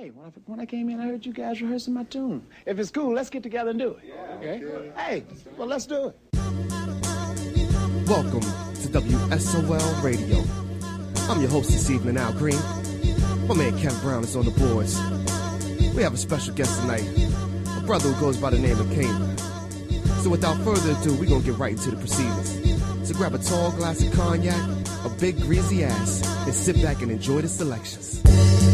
Hey, when I came in, I heard you guys rehearsing my tune. If it's cool, let's get together and do it. Yeah, okay? Hey, well, let's do it. Welcome to WSOL Radio. I'm your host this evening, Al Green. My man Kev Brown is on the boards. We have a special guest tonight, a brother who goes by the name of Kane. So without further ado, we're going to get right into the proceedings. So grab a tall glass of cognac, a big greasy ass, and sit back and enjoy the selections.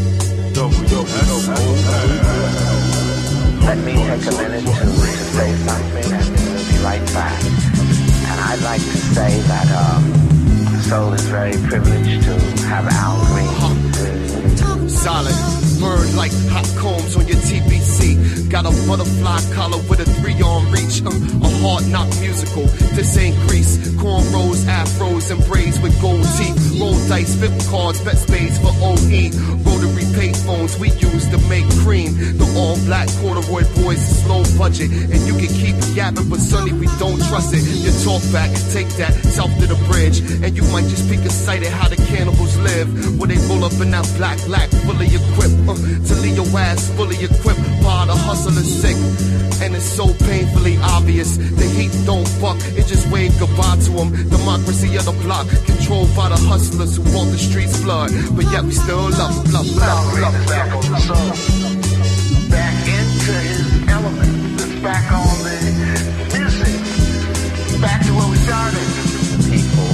Let me take a minute to say something and we'll be right back. And I'd like to say that the soul is very privileged to have Al Green. Solid, burn like hot combs on your TBC. Got a butterfly collar with a 3-arm reach. A hard knock musical, this ain't Grease. Cornrows, afros, and braids with gold teeth. Roll dice, flip cards, bet spades for OE. Rotary payphones we use to make cream. The all-black corduroy boys is low budget. And you can keep yapping, but sonny, we don't trust it. You talk back, take that south to the bridge. And you might just be excited how the cannibals live. Where they roll up in that black, fully equipped. To leave your ass fully equipped. By the hustler sick. And it's so painfully obvious. The heat don't buck, it just wave goodbye to them. Democracy of the block, controlled by the hustlers who want the streets blood. But yet we still love. Back on the soul. Back into his element. Just back on the music. Back to where we started. People,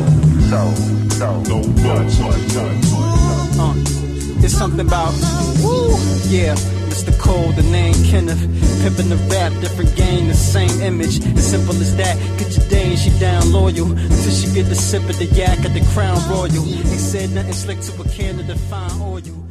It's something about, woo, yeah. Mr. Cole, the name Kenneth. Pimpin' the rap, different game, the same image. As simple as that, get your day and she down loyal. Until she get the sip of the yak at the Crown Royal. They said nothing slick to a can to define oil.